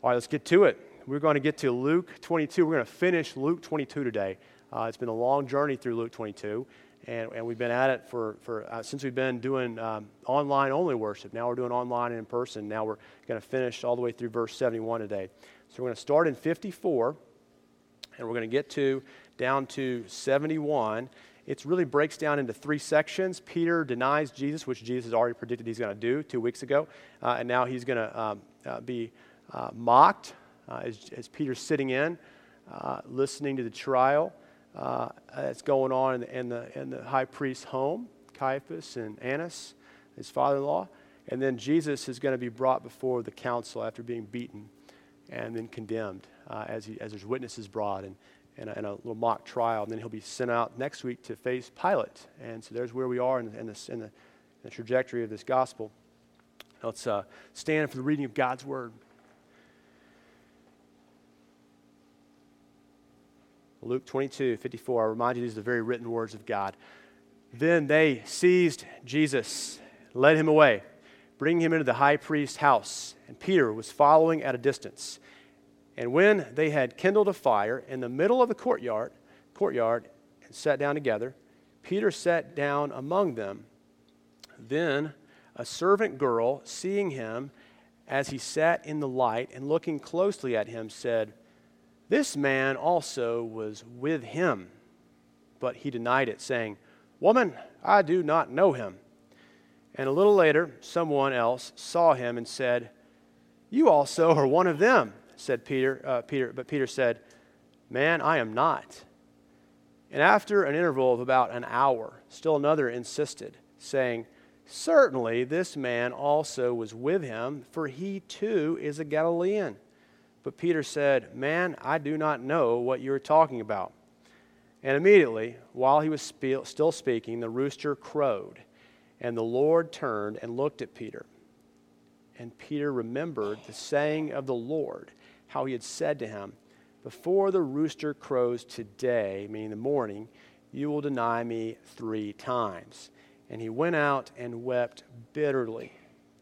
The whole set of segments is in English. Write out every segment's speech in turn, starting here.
All right, let's get to it. We're going to get to Luke 22. We're going to finish Luke 22 today. It's been a long journey through Luke 22, and we've been at it since we've been doing online-only worship. Now we're doing online and in person. Now we're going to finish all the way through verse 71 today. So we're going to start in 54, and we're going to get down to 71. It really breaks down into three sections. Peter denies Jesus, which Jesus has already predicted he's going to do 2 weeks ago, and now he's going to be mocked as Peter's sitting in, listening to the trial that's going on in the high priest's home, Caiaphas and Annas, his father-in-law. And then Jesus is going to be brought before the council after being beaten and then condemned as there's witnesses brought and a little mock trial. And then he'll be sent out next week to face Pilate. And so there's where we are in the trajectory of this gospel. Let's stand for the reading of God's word. Luke 22:54. I remind you, these are the very written words of God. Then they seized Jesus, led him away, bringing him into the high priest's house. And Peter was following at a distance. And when they had kindled a fire in the middle of the courtyard, and sat down together, Peter sat down among them. Then a servant girl, seeing him as he sat in the light and looking closely at him, said, "This man also was with him." But he denied it, saying, "Woman, I do not know him." And a little later, someone else saw him and said, "You also are one of them," said Peter. But Peter said, "Man, I am not." And after an interval of about an hour, still another insisted, saying, "Certainly this man also was with him, for he too is a Galilean." But Peter said, "Man, I do not know what you are talking about." And immediately, while he was still speaking, the rooster crowed. And the Lord turned and looked at Peter. And Peter remembered the saying of the Lord, how he had said to him, "Before the rooster crows today," meaning the morning, "you will deny me 3 times." And he went out and wept bitterly.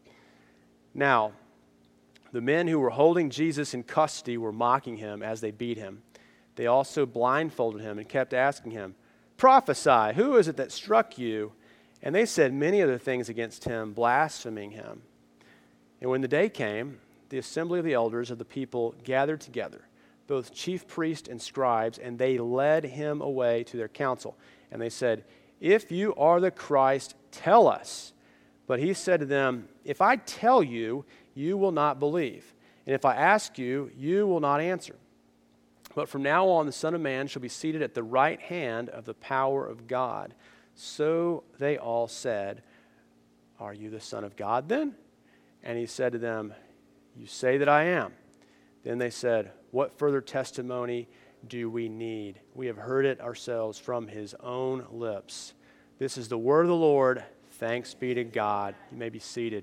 Now, the men who were holding Jesus in custody were mocking him as they beat him. They also blindfolded him and kept asking him, "Prophesy, who is it that struck you?" And they said many other things against him, blaspheming him. And when the day came, the assembly of the elders of the people gathered together, both chief priests and scribes, and they led him away to their council. And they said, "If you are the Christ, tell us." But he said to them, "If I tell you, you will not believe. And if I ask you, you will not answer. But from now on, the Son of Man shall be seated at the right hand of the power of God." So they all said, "Are you the Son of God then?" And he said to them, "You say that I am." Then they said, "What further testimony do we need? We have heard it ourselves from his own lips." This is the word of the Lord. Thanks be to God. You may be seated.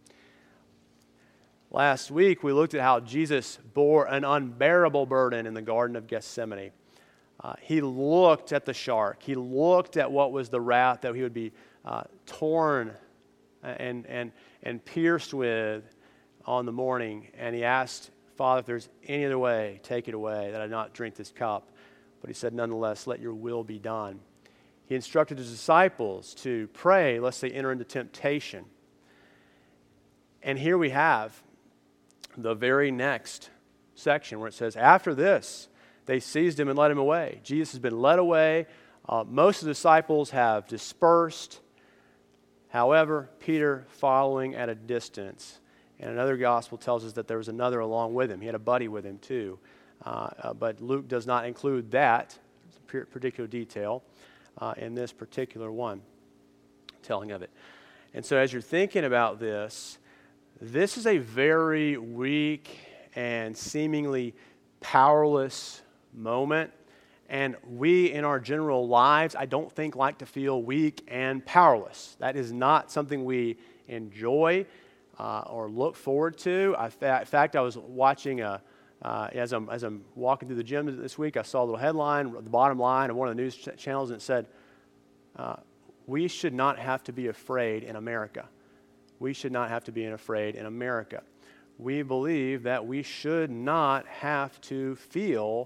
Last week, we looked at how Jesus bore an unbearable burden in the Garden of Gethsemane. He looked at the shark. He looked at what was the wrath that he would be torn and pierced with on the morning. And he asked, "Father, if there's any other way, take it away, that I not drink this cup." But he said, "Nonetheless, let your will be done." He instructed his disciples to pray lest they enter into temptation. And here we have the very next section where it says, after this, they seized him and led him away. Jesus has been led away. Most of the disciples have dispersed. However, Peter following at a distance. And another gospel tells us that there was another along with him. He had a buddy with him too. But Luke does not include that particular detail in this particular one, telling of it. And so as you're thinking about this is a very weak and seemingly powerless moment. And we, in our general lives, I don't think like to feel weak and powerless. That is not something we enjoy or look forward to. In fact, I was watching as I'm walking through the gym this week, I saw a little headline, the bottom line of one of the news channels, and it said, "We should not have to be afraid in America." We should not have to be afraid in America. we believe that we should not have to feel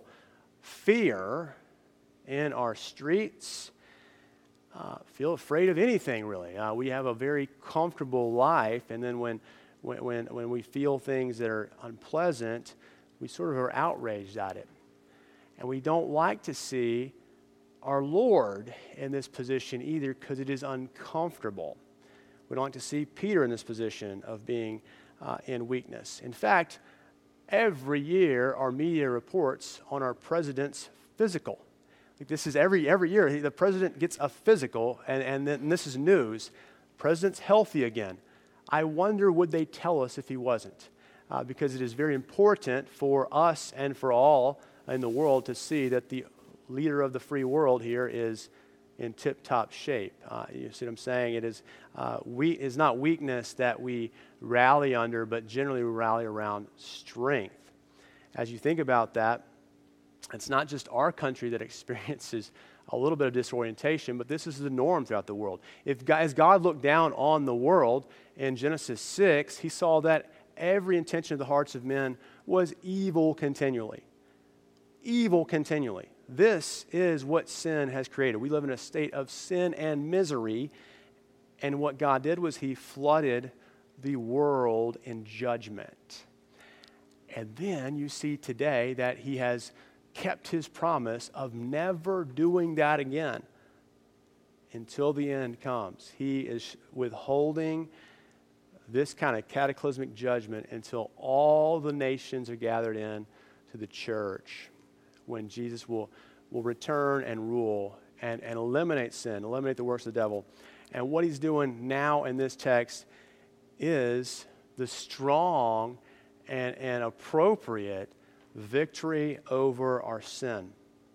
fear in our streets, feel afraid of anything really. We have a very comfortable life, and then when we feel things that are unpleasant, we sort of are outraged at it. And we don't like to see our Lord in this position either, because it is uncomfortable. We don't like to see Peter in this position of being in weakness. In fact, every year our media reports on our president's physical. Like, this is every year the president gets a physical, and this is news. President's healthy again. I wonder, would they tell us if he wasn't? Because it is very important for us and for all in the world to see that the leader of the free world here is in tip-top shape. You see what I'm saying? It is it's not weakness that we rally under, but generally we rally around strength. As you think about that, it's not just our country that experiences a little bit of disorientation, but this is the norm throughout the world. As God looked down on the world in Genesis 6, he saw that every intention of the hearts of men was evil continually. Evil continually. This is what sin has created. We live in a state of sin and misery, and what God did was he flooded the world in judgment. And then you see today that he has kept his promise of never doing that again until the end comes. He is withholding this kind of cataclysmic judgment until all the nations are gathered in to the church, when Jesus will return and rule and eliminate sin, eliminate the works of the devil. And what he's doing now in this text is the strong and appropriate victory over our sin.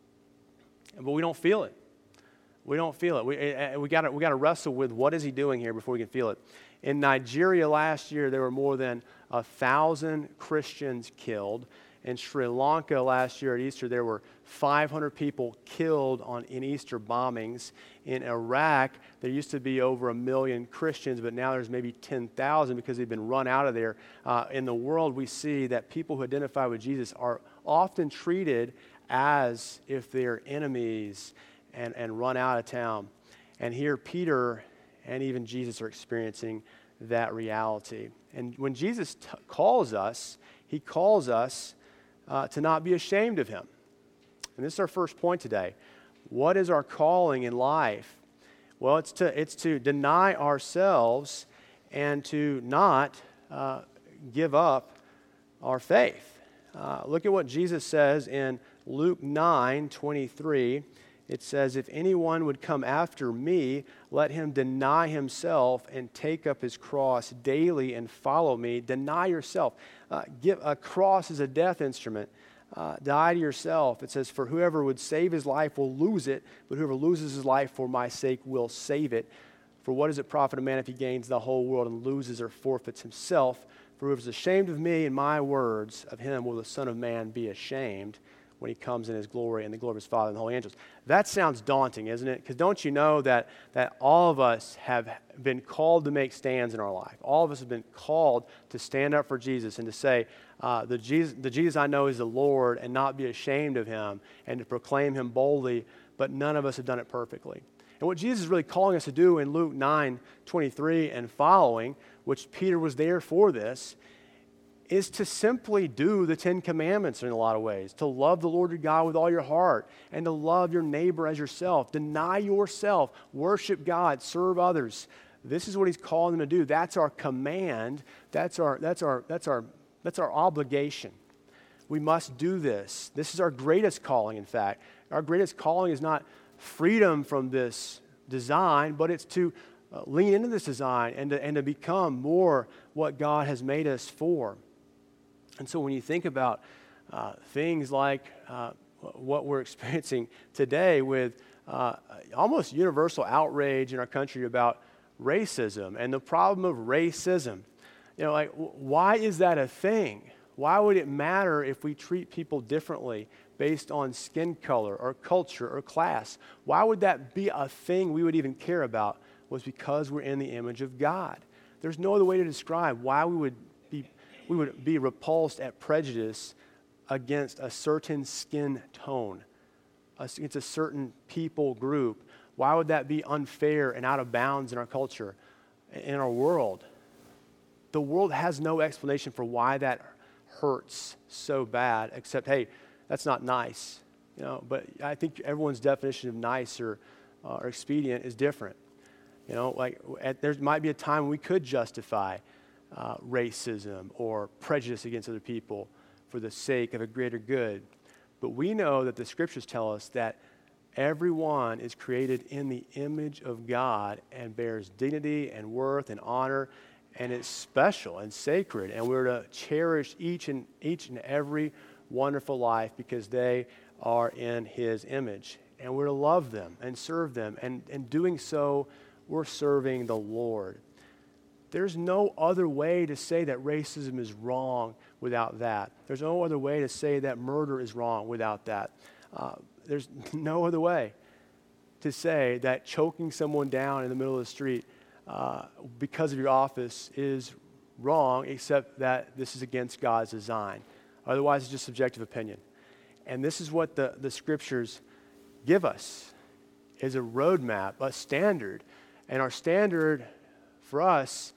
But we don't feel it. We don't feel it. We got to wrestle with what is he doing here before we can feel it. In Nigeria last year, there were more than 1,000 Christians killed. In Sri Lanka last year at Easter, there were 500 people killed in Easter bombings. In Iraq, there used to be over 1 million Christians, but now there's maybe 10,000 because they've been run out of there. In the world, we see that people who identify with Jesus are often treated as if they're enemies and run out of town. And here, Peter and even Jesus are experiencing that reality. And when Jesus calls us, he calls us to not be ashamed of him. And this is our first point today. What is our calling in life? Well, it's to deny ourselves and to not give up our faith. Look at what Jesus says in Luke 9:23. It says, "If anyone would come after me, let him deny himself and take up his cross daily and follow me." Deny yourself. A cross is a death instrument. Die to yourself. It says, "For whoever would save his life will lose it, but whoever loses his life for my sake will save it. For what does it profit a man if he gains the whole world and loses or forfeits himself? For whoever is ashamed of me and my words, of him will the Son of Man be ashamed when he comes in his glory and the glory of his Father and the holy angels." That sounds daunting, isn't it? Because don't you know that all of us have been called to make stands in our life? All of us have been called to stand up for Jesus and to say, the Jesus I know is the Lord, and not be ashamed of him, and to proclaim him boldly, but none of us have done it perfectly. And what Jesus is really calling us to do in Luke 9:23 and following, which Peter was there for this, is to simply do the 10 Commandments in a lot of ways. To love the Lord your God with all your heart, and to love your neighbor as yourself. Deny yourself, worship God, serve others. This is what he's calling them to do. That's our command. That's our obligation. We must do this. This is our greatest calling, in fact. Our greatest calling is not freedom from this design, but it's to lean into this design and to become more what God has made us for. And so when you think about things like what we're experiencing today with almost universal outrage in our country about racism and the problem of racism, why is that a thing? Why would it matter if we treat people differently based on skin color or culture or class? Why would that be a thing we would even care about? Was because we're in the image of God. There's no other way to describe why we we would be repulsed at prejudice against a certain skin tone, against a certain people group? Why would that be unfair and out of bounds in our culture, in our world? The world has no explanation for why that hurts so bad, except, hey, that's not nice. But I think everyone's definition of nice or expedient is different. There might be a time when we could justify racism or prejudice against other people for the sake of a greater good. But we know that the scriptures tell us that everyone is created in the image of God and bears dignity and worth and honor, and it's special and sacred, and we're to cherish each and every wonderful life because they are in his image, and we're to love them and serve them, and in doing so, we're serving the Lord. There's no other way to say that racism is wrong without that. There's no other way to say that murder is wrong without that. There's no other way to say that choking someone down in the middle of the street because of your office is wrong, except that this is against God's design. Otherwise, it's just subjective opinion. And this is what the scriptures give us, is a roadmap, a standard. And our standard for us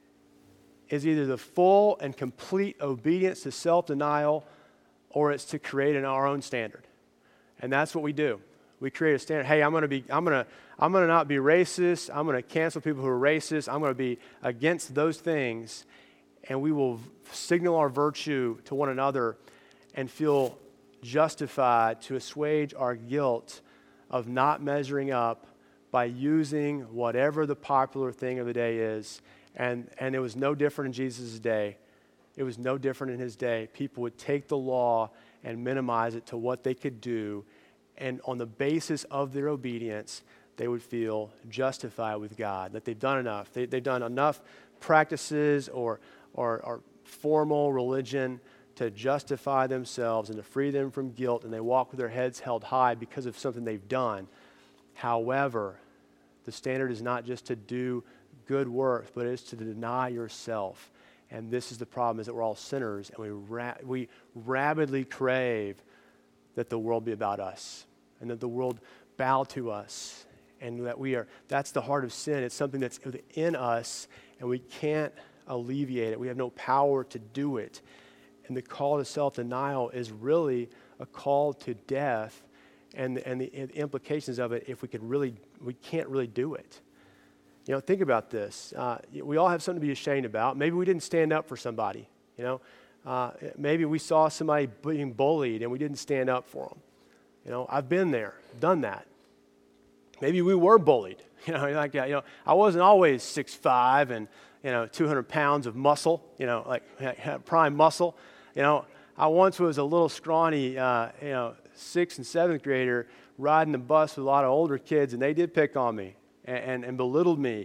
is either the full and complete obedience to self-denial, or it's to create our own standard. And that's what we do. We create a standard. Hey, I'm gonna not be racist. I'm gonna cancel people who are racist. I'm gonna be against those things, and we will signal our virtue to one another and feel justified to assuage our guilt of not measuring up by using whatever the popular thing of the day is. And it was no different in Jesus' day. It was no different in his day. People would take the law and minimize it to what they could do, and on the basis of their obedience, they would feel justified with God, that they've done enough. They've done enough practices or formal religion to justify themselves and to free them from guilt, and they walk with their heads held high because of something they've done. However, the standard is not just to do good works, but it is to deny yourself. And this is the problem, is that we're all sinners, and we rabidly crave that the world be about us, and that the world bow to us, and that that's the heart of sin. It's something that's in us, and we can't alleviate it. We have no power to do it. And the call to self-denial is really a call to death, and the implications of it, if we can't really do it. Think about this. We all have something to be ashamed about. Maybe we didn't stand up for somebody. Maybe we saw somebody being bullied and we didn't stand up for them. I've been there, done that. Maybe we were bullied. I wasn't always 6'5" and 200 pounds of muscle. Prime muscle. I once was a little scrawny, 6th and 7th grader riding the bus with a lot of older kids, and they did pick on me and belittled me.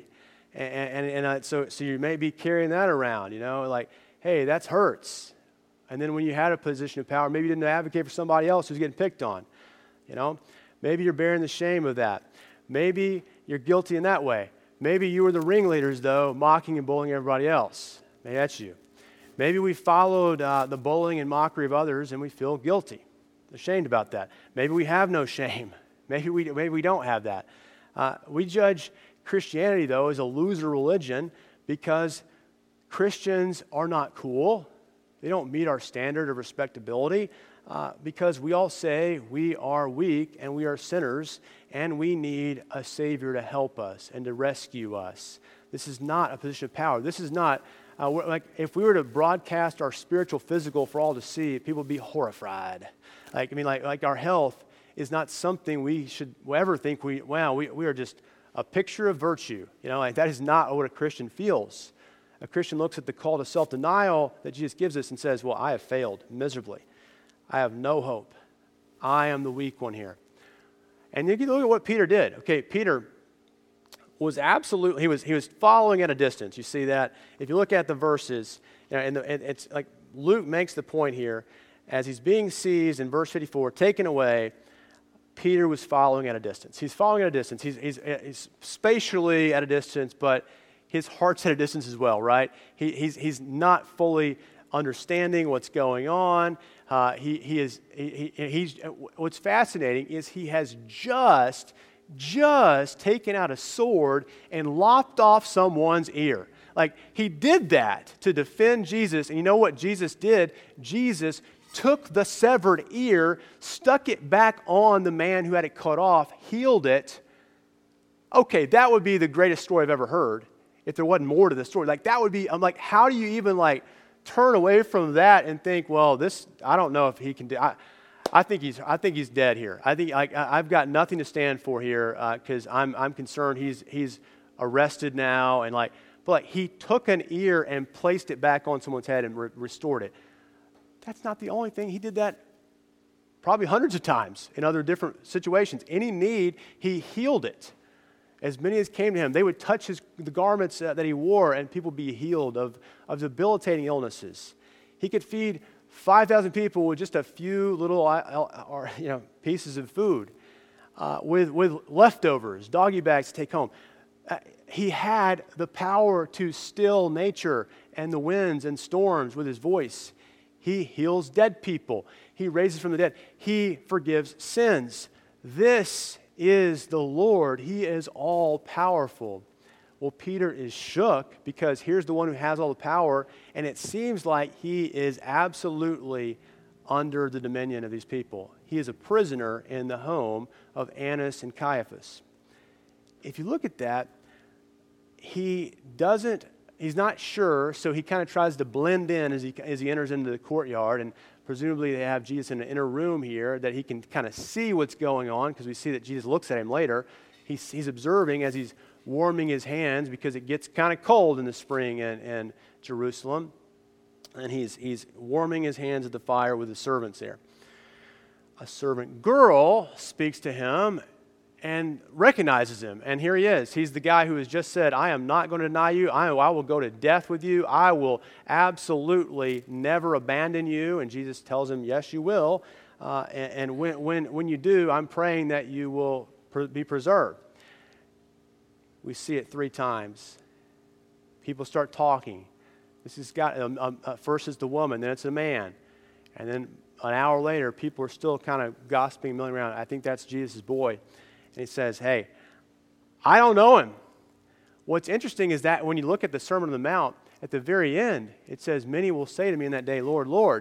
So you may be carrying that around, hey, that hurts. And then when you had a position of power, maybe you didn't advocate for somebody else who's getting picked on. Maybe you're bearing the shame of that. Maybe you're guilty in that way. Maybe you were the ringleaders, though, mocking and bullying everybody else. Maybe that's you. Maybe we followed the bullying and mockery of others, and we feel guilty, ashamed about that. Maybe we have no shame. Maybe we don't have that. We judge Christianity, though, as a loser religion because Christians are not cool. They don't meet our standard of respectability because we all say we are weak and we are sinners and we need a Savior to help us and to rescue us. This is not a position of power. This is not, like if we were to broadcast our spiritual physical for all to see, people would be horrified. Like our health is not something we should ever think we are just a picture of virtue. That is not what a Christian feels. A Christian looks at the call to self-denial that Jesus gives us and says, well, I have failed miserably. I have no hope. I am the weak one here. And you can look at what Peter did. Okay, Peter was absolutely, he was following at a distance. You see that? If you look at the verses, and it's like Luke makes the point here, as he's being seized in verse 54, taken away, Peter was following at a distance. He's following at a distance. He's spatially at a distance, but his heart's at a distance as well, right? He's not fully understanding what's going on. He's what's fascinating is he has just taken out a sword and lopped off someone's ear. Like, he did that to defend Jesus. And you know what Jesus did? Jesus took the severed ear, stuck it back on the man who had it cut off, healed it. Okay, that would be the greatest story I've ever heard if there wasn't more to the story. Like, that would be, I'm like, how do you even turn away from that and think, well, this, I don't know if he can do. I think he's dead here. I think I've got nothing to stand for here because I'm concerned he's arrested now and but he took an ear and placed it back on someone's head and restored it. That's not the only thing. He did that probably hundreds of times in other different situations. Any need, he healed it. As many as came to him, they would touch the garments that he wore, and people would be healed of debilitating illnesses. He could feed 5,000 people with just a few little pieces of food, with leftovers, doggy bags to take home. He had the power to still nature and the winds and storms with his voice. He heals dead people. He raises from the dead. He forgives sins. This is the Lord. He is all powerful. Well, Peter is shook because here's the one who has all the power, and it seems like he is absolutely under the dominion of these people. He is a prisoner in the home of Annas and Caiaphas. If you look at that, he's not sure, so he kind of tries to blend in as he enters into the courtyard, and presumably they have Jesus in an inner room here that he can kind of see what's going on, because we see that Jesus looks at him later. He's observing as he's warming his hands because it gets kind of cold in the spring in Jerusalem, and he's warming his hands at the fire with the servants there. A servant girl speaks to him and recognizes him. And here he is. He's the guy who has just said, I am not going to deny you. I will go to death with you. I will absolutely never abandon you. And Jesus tells him, yes, you will. And when you do, I'm praying that you will be preserved. We see it 3 times. People start talking. This has got, first is the woman, then it's a man. And then an hour later, people are still kind of gossiping, milling around. I think that's Jesus' boy. And he says, hey, I don't know him. What's interesting is that when you look at the Sermon on the Mount, at the very end, it says, many will say to me in that day, Lord, Lord.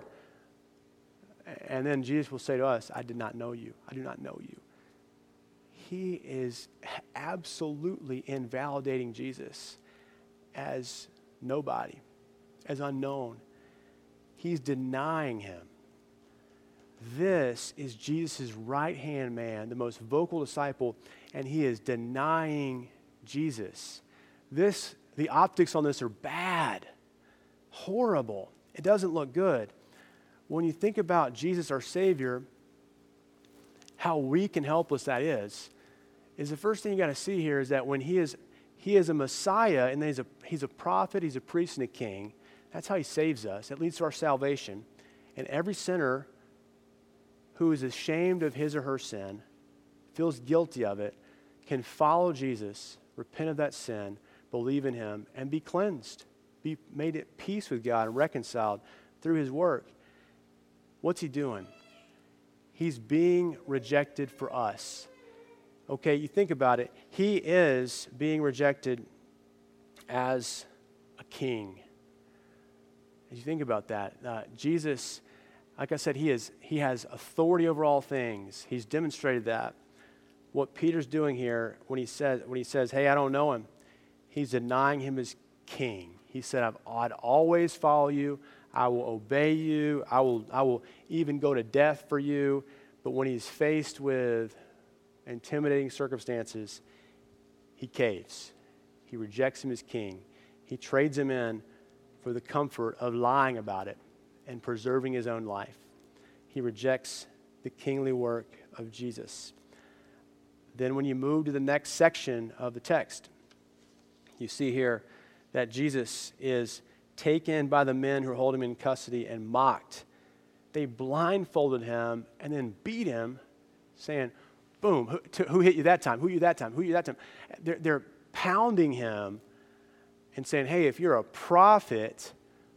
And then Jesus will say to us, I did not know you. I do not know you. He is absolutely invalidating Jesus as nobody, as unknown. He's denying him. This is Jesus' right-hand man, the most vocal disciple, and he is denying Jesus. The optics on this are bad, horrible. It doesn't look good. When you think about Jesus, our Savior, how weak and helpless that is the first thing you got to see here is that when he is a Messiah, and then he's a prophet, he's a priest, and a king. That's how he saves us. It leads to our salvation. And every sinner who is ashamed of his or her sin, feels guilty of it, can follow Jesus, repent of that sin, believe in him, and be cleansed, be made at peace with God and reconciled through his work. What's he doing? He's being rejected for us. Okay, you think about it. He is being rejected as a king. As you think about that, Jesus, like I said, he has authority over all things. He's demonstrated that. What Peter's doing here when he says, hey, I don't know him, he's denying him as king. He said, I'd always follow you. I will obey you. I will even go to death for you. But when he's faced with intimidating circumstances, he caves. He rejects him as king. He trades him in for the comfort of lying about it and preserving his own life. He rejects the kingly work of Jesus. Then when you move to the next section of the text, you see here that Jesus is taken by the men who hold him in custody and mocked. They blindfolded him and then beat him, saying, boom, who hit you that time? Who hit you that time? Who hit you that time? They're pounding him and saying, hey, if you're a prophet,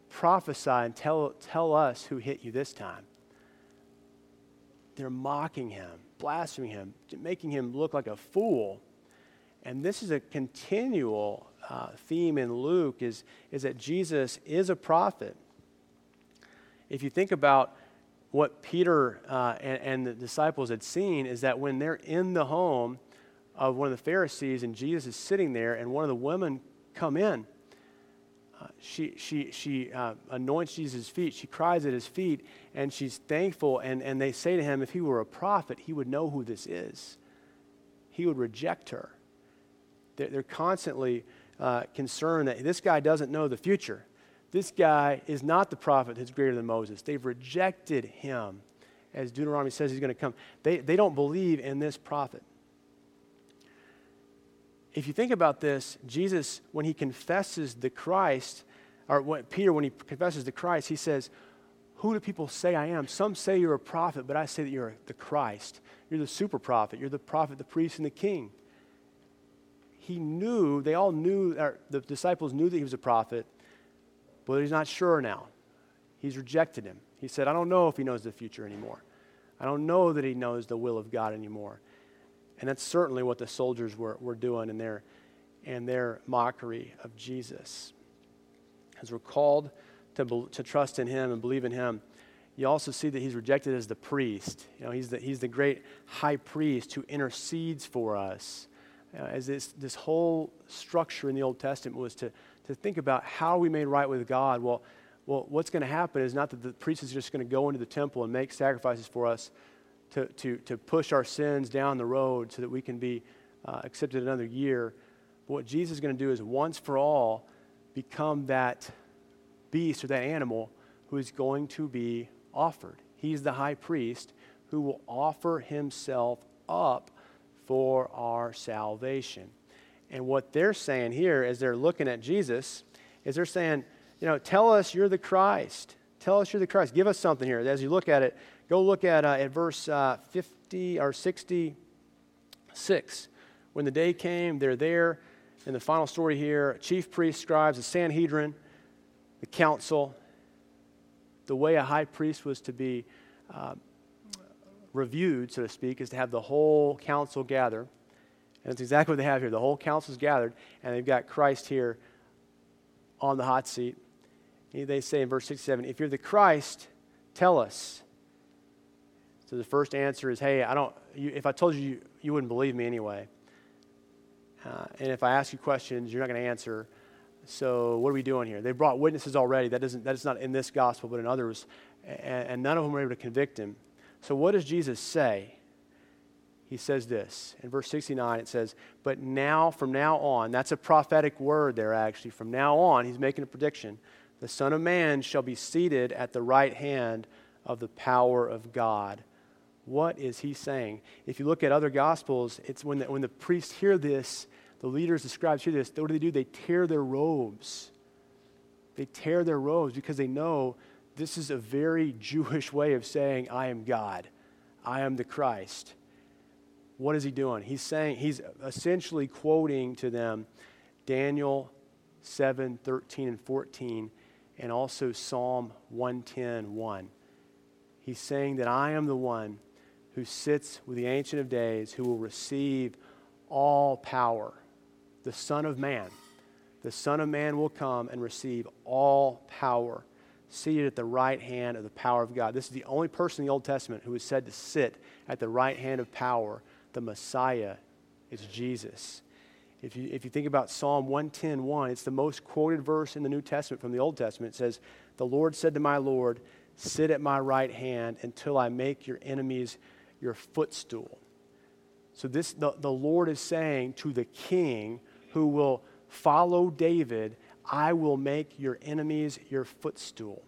prophesy and tell us who hit you this time. They're mocking him, blaspheming him, making him look like a fool. And this is a continual theme in Luke, is that Jesus is a prophet. If you think about what Peter and the disciples had seen, is that when they're in the home of one of the Pharisees and Jesus is sitting there and one of the women come in, she anoints Jesus' feet, she cries at his feet, and she's thankful, and they say to him, if he were a prophet, he would know who this is. He would reject her. They're constantly concerned that this guy doesn't know the future. This guy is not the prophet who's greater than Moses. They've rejected him. As Deuteronomy says he's going to come. They don't believe in this prophet. If you think about this, Jesus, when he confesses the Christ, Peter, when he confesses the Christ, he says, who do people say I am? Some say you're a prophet, but I say that you're the Christ. You're the super prophet. You're the prophet, the priest, and the king. He knew, they all knew, the disciples knew that he was a prophet, but he's not sure now. He's rejected him. He said, I don't know if he knows the future anymore. I don't know that he knows the will of God anymore. And that's certainly what the soldiers were doing in their mockery of Jesus. As we're called to trust in him and believe in him, you also see that he's rejected as the priest. You know, he's the great high priest who intercedes for us. As this whole structure in the Old Testament was to think about how are we made right with God. Well, what's going to happen is not that the priest is just going to go into the temple and make sacrifices for us to push our sins down the road so that we can be accepted another year. But what Jesus is going to do is once for all become that beast or that animal who is going to be offered. He's the high priest who will offer himself up for our salvation. And what they're saying here as they're looking at Jesus is they're saying, tell us you're the Christ. Tell us you're the Christ. Give us something here. As you look at it, go look at verse 50 or 66. When the day came, they're there. In the final story here, chief priests, scribes, the Sanhedrin, the council, the way a high priest was to be reviewed, so to speak, is to have the whole council gather. And that's exactly what they have here. The whole council is gathered, and they've got Christ here on the hot seat. They say in verse 67, if you're the Christ, tell us. So the first answer is, hey, if I told you, you wouldn't believe me anyway. And if I ask you questions, you're not going to answer. So what are we doing here? They brought witnesses already. That is not in this gospel, but in others. And none of them were able to convict him. So what does Jesus say? He says this. In verse 69, it says, but now, from now on, that's a prophetic word there actually. From now on, he's making a prediction. The Son of Man shall be seated at the right hand of the power of God. What is he saying? If you look at other gospels, it's when the priests hear this, the leaders, the scribes hear this, what do? They tear their robes. They tear their robes because they know this is a very Jewish way of saying, I am God. I am the Christ. What is he doing? He's essentially quoting to them Daniel 7, 13, and 14, and also Psalm 110:1. He's saying that I am the one who sits with the Ancient of Days, who will receive all power. The Son of Man. The Son of Man will come and receive all power, seated at the right hand of the power of God. This is the only person in the Old Testament who is said to sit at the right hand of power. The Messiah is Jesus. If you think about Psalm 110:1, it's the most quoted verse in the New Testament from the Old Testament. It says, the Lord said to my Lord, sit at my right hand until I make your enemies your footstool. So the Lord is saying to the king who will follow David, I will make your enemies your footstool.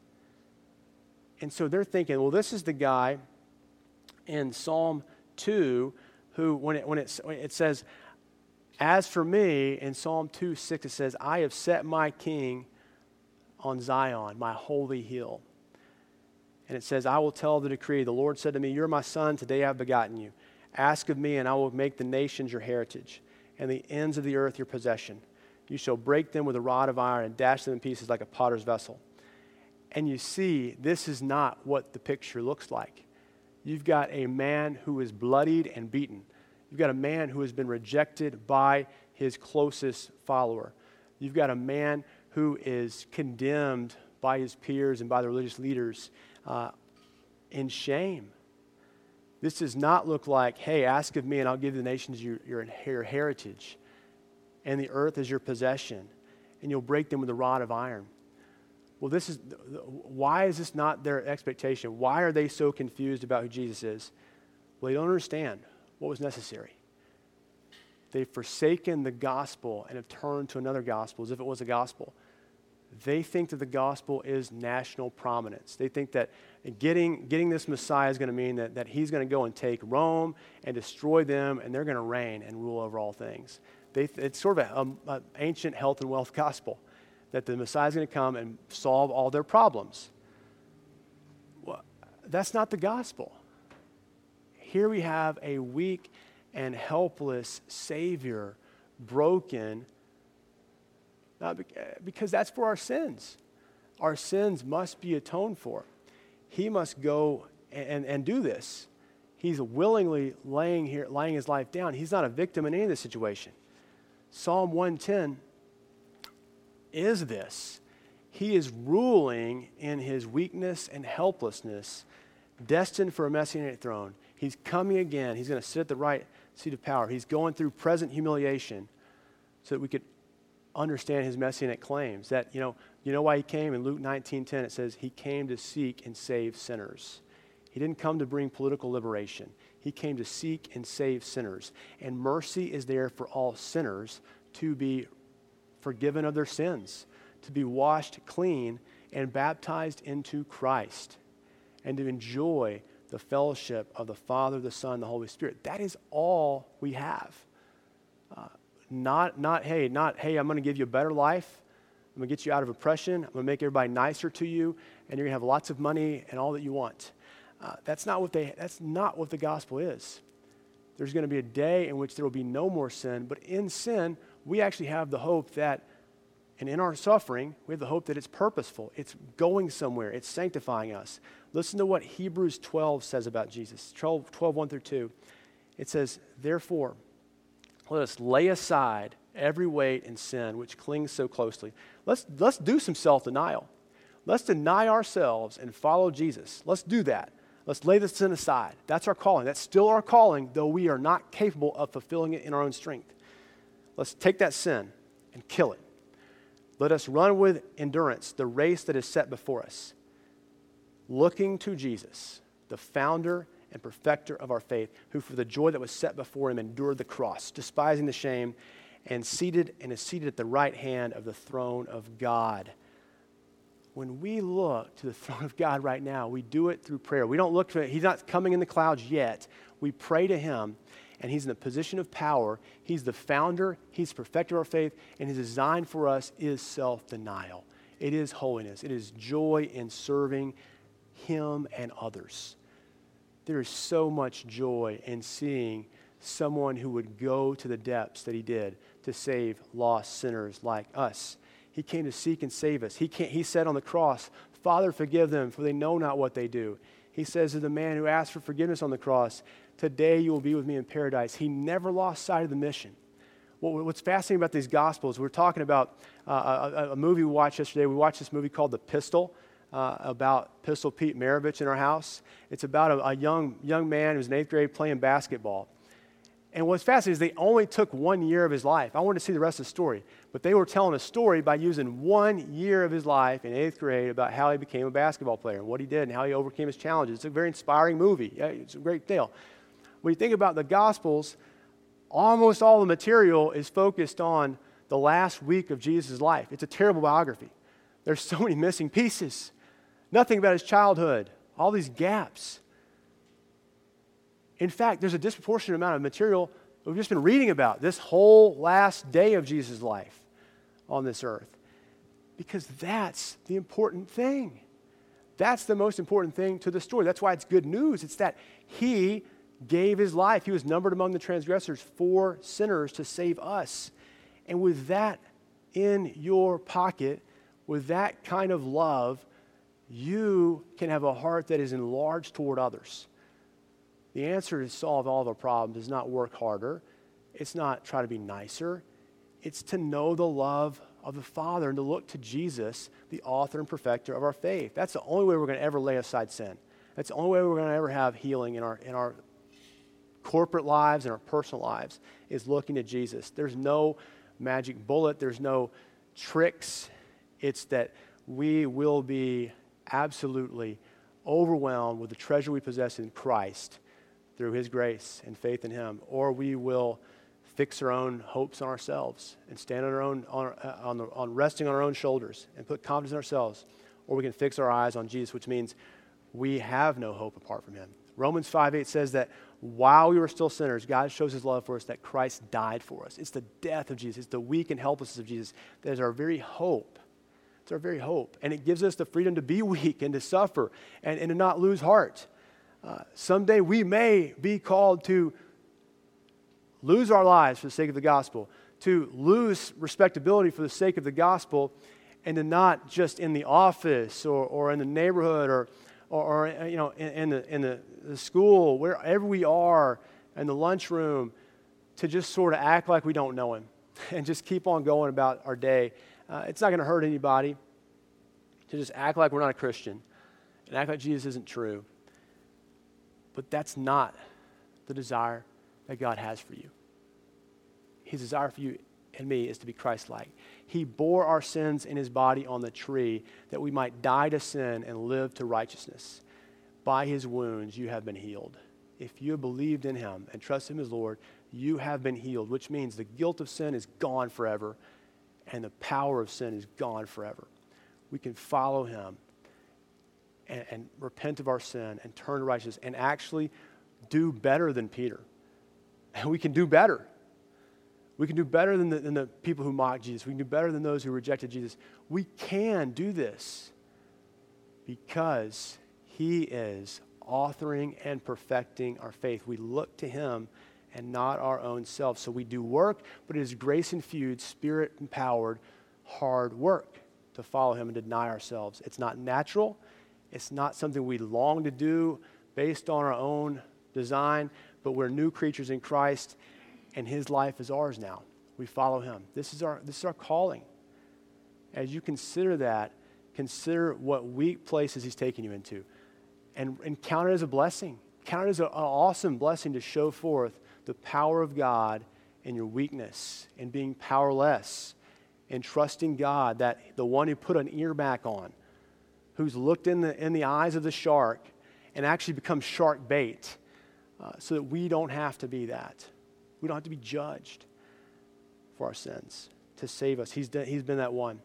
And so they're thinking, well, this is the guy in Psalm 2 who, when it says, as for me, in Psalm 2:6, it says, I have set my king on Zion, my holy hill. And it says, I will tell the decree. The Lord said to me, you're my son, today I have begotten you. Ask of me, and I will make the nations your heritage, and the ends of the earth your possession. You shall break them with a rod of iron and dash them in pieces like a potter's vessel. and you see this is not what the picture looks like. You've got a man who is bloodied and beaten. You've got a man who has been rejected by his closest follower. You've got a man who is condemned by his peers and by the religious leaders in shame. This does not look like, hey, ask of me and I'll give the nations your heritage, and the earth is your possession, and you'll break them with a rod of iron. Well, why is this not their expectation? Why are they so confused about who Jesus is? Well, they don't understand what was necessary. They've forsaken the gospel and have turned to another gospel as if it was a gospel. They think that the gospel is national prominence. They think that getting this Messiah is going to mean that he's going to go and take Rome and destroy them, and they're going to reign and rule over all things. It's sort of an ancient health and wealth gospel, that the Messiah is going to come and solve all their problems. Well, that's not the gospel. Here we have a weak and helpless Savior, broken, because that's for our sins. Our sins must be atoned for. He must go and do this. He's willingly laying his life down. He's not a victim in any of this situation. Psalm 110 is this. He is ruling in his weakness and helplessness, destined for a messianic throne. He's coming again. He's going to sit at the right seat of power. He's going through present humiliation so that we could understand his messianic claims. That, you know why he came? In Luke 19:10, it says he came to seek and save sinners. He didn't come to bring political liberation. He came to seek and save sinners. And mercy is there for all sinners to be forgiven of their sins, to be washed clean and baptized into Christ, and to enjoy the fellowship of the Father, the Son, the Holy Spirit. That is all we have. Not hey, I'm going to give you a better life. I'm going to get you out of oppression. I'm going to make everybody nicer to you, and you're going to have lots of money and all that you want. That's not what the gospel is. There's going to be a day in which there will be no more sin, but in sin, we actually have the hope that, and in our suffering, we have the hope that it's purposeful. It's going somewhere. It's sanctifying us. Listen to what Hebrews 12 says about Jesus. 12, 1 through 2. It says, therefore, let us lay aside every weight and sin which clings so closely. Let's do some self-denial. Let's deny ourselves and follow Jesus. Let's do that. Let's lay the sin aside. That's our calling. That's still our calling, though we are not capable of fulfilling it in our own strength. Let's take that sin and kill it. Let us run with endurance the race that is set before us, looking to Jesus, the founder and perfecter of our faith, who for the joy that was set before him endured the cross, despising the shame, and is seated at the right hand of the throne of God. When we look to the throne of God right now, we do it through prayer. We don't look to it. He's not coming in the clouds yet. We pray to him, and he's in a position of power. He's the founder. He's the perfecter of our faith, and his design for us is self-denial. It is holiness. It is joy in serving him and others. There is so much joy in seeing someone who would go to the depths that he did to save lost sinners like us. He came to seek and save us. He said on the cross, Father, forgive them, for they know not what they do. He says to the man who asked for forgiveness on the cross, today you will be with me in paradise. He never lost sight of the mission. What's fascinating about these Gospels, we're talking about a movie we watched yesterday. We watched this movie called The Pistol, about Pistol Pete Maravich in our house. It's about a young man who's in 8th grade playing basketball. And what's fascinating is they only took 1 year of his life. I wanted to see the rest of the story. But they were telling a story by using 1 year of his life in 8th grade about how he became a basketball player and what he did and how he overcame his challenges. It's a very inspiring movie. Yeah, it's a great tale. When you think about the Gospels, almost all the material is focused on the last week of Jesus' life. It's a terrible biography. There's so many missing pieces. Nothing about his childhood. All these gaps. In fact, there's a disproportionate amount of material we've just been reading about this whole last day of Jesus' life on this earth. Because that's the important thing. That's the most important thing to the story. That's why it's good news. It's that he gave his life. He was numbered among the transgressors for sinners to save us. And with that in your pocket, with that kind of love, you can have a heart that is enlarged toward others. The answer to solve all of our problems is not work harder. It's not try to be nicer. It's to know the love of the Father and to look to Jesus, the author and perfecter of our faith. That's the only way we're going to ever lay aside sin. That's the only way we're going to ever have healing in our corporate lives and our personal lives, is looking to Jesus. There's no magic bullet. There's no tricks. It's that we will be absolutely overwhelmed with the treasure we possess in Christ through his grace and faith in him, or we will fix our own hopes on ourselves and stand on our own, on resting on our own shoulders and put confidence in ourselves, or we can fix our eyes on Jesus, which means we have no hope apart from him. Romans 5:8 says that while we were still sinners, God shows his love for us, that Christ died for us. It's the death of Jesus. It's the weak and helplessness of Jesus that is our very hope. It's our very hope. And it gives us the freedom to be weak and to suffer and to not lose heart. Someday we may be called to lose our lives for the sake of the gospel, to lose respectability for the sake of the gospel, and to not just in the office or in the neighborhood or you know, in the school, wherever we are, in the lunchroom, to just sort of act like we don't know him and just keep on going about our day. It's not going to hurt anybody to just act like we're not a Christian and act like Jesus isn't true. But that's not the desire that God has for you. His desire for you and me is to be Christ-like. He bore our sins in his body on the tree that we might die to sin and live to righteousness. By his wounds you have been healed. If you have believed in him and trust him as Lord, you have been healed, which means the guilt of sin is gone forever and the power of sin is gone forever. We can follow him and repent of our sin and turn to righteousness and actually do better than Peter. And we can do better. We can do better than the people who mocked Jesus. We can do better than those who rejected Jesus. We can do this because he is authoring and perfecting our faith. We look to him and not our own selves. So we do work, but it is grace-infused, spirit-empowered, hard work to follow him and deny ourselves. It's not natural. It's not something we long to do based on our own design, but we're new creatures in Christ, and his life is ours now. We follow him. This is our calling. As you consider that, consider what weak places he's taking you into, and count it as a blessing. Count it as an awesome blessing to show forth the power of God in your weakness, in being powerless, in trusting God, that the one who put an ear back on, who's looked in the eyes of the shark and actually become shark bait, so that we don't have to be that. We don't have to be judged for our sins to save us. He's been that one.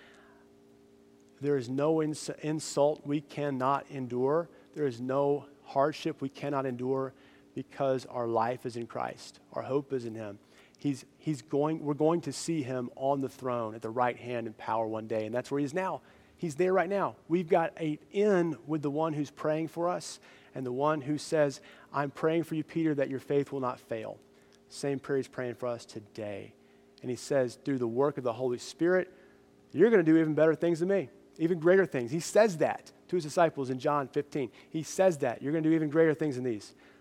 There is no insult we cannot endure. There is no hardship we cannot endure because our life is in Christ. Our hope is in him. We're going to see him on the throne at the right hand in power one day, and that's where he is now. He's there right now. We've got an in with the one who's praying for us and the one who says, I'm praying for you, Peter, that your faith will not fail. Same prayer he's praying for us today. And he says, through the work of the Holy Spirit, you're going to do even better things than me, even greater things. He says that to his disciples in John 15. He says that. You're going to do even greater things than these.